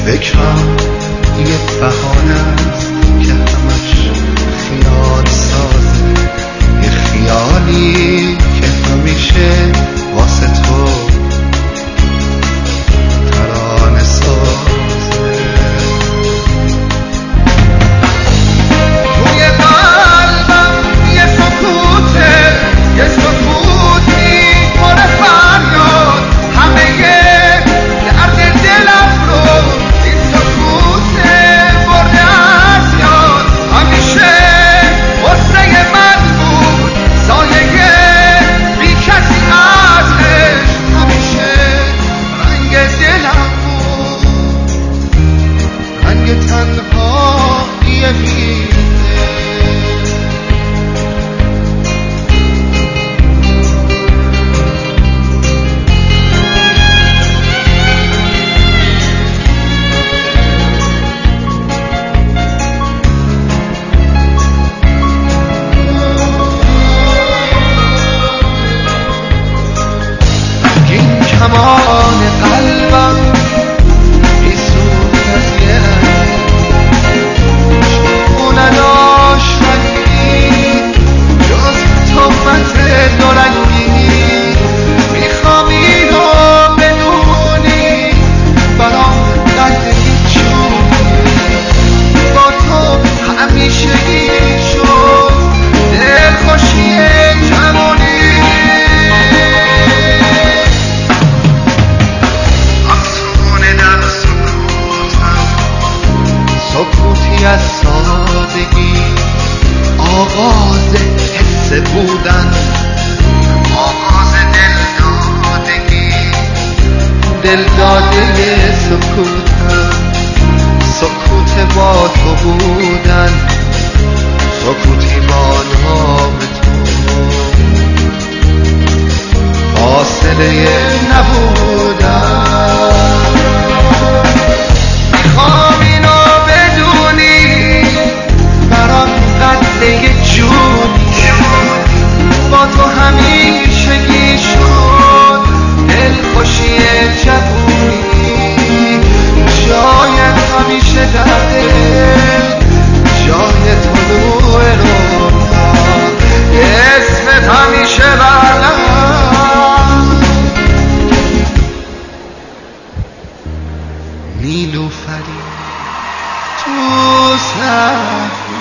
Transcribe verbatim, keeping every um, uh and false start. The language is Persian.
فکرم یه بهانه است که همش خیال سازه، یه خیالی که همیشه واسه تو ترانه سازه. توی قلبم یه سکوته، یه سکوتی پر فریاد، همه درد دلم رو این سکوته برده از یاد. همیشه غصه من بود سایه بی کسی ازش، همیشه رنگ دلم بود، رنگ تنهایی خیره. کمان قلبم بیسود از یه رنگ، چون نداشت رنگی جز تهمت دورنگی. میخوام اینو بدونی برام قد هیچ جونی، با تو همیشگی شد دلخوشی جوانی. سکوتی از سادگی، آغاز حس بودن، آغاز دلدادگی، دلداده سکوتم، سکوت با تو بودن، سکوتی با نام تو، فاصله نبودن. میخوام اینو بدونی برام قد یه جونی، با تو همیشگی شد دلخوشی جوونی. شاید همیشه در دل جای طلوع روزا، اسمت همیشه برلم نیلوفری تو سر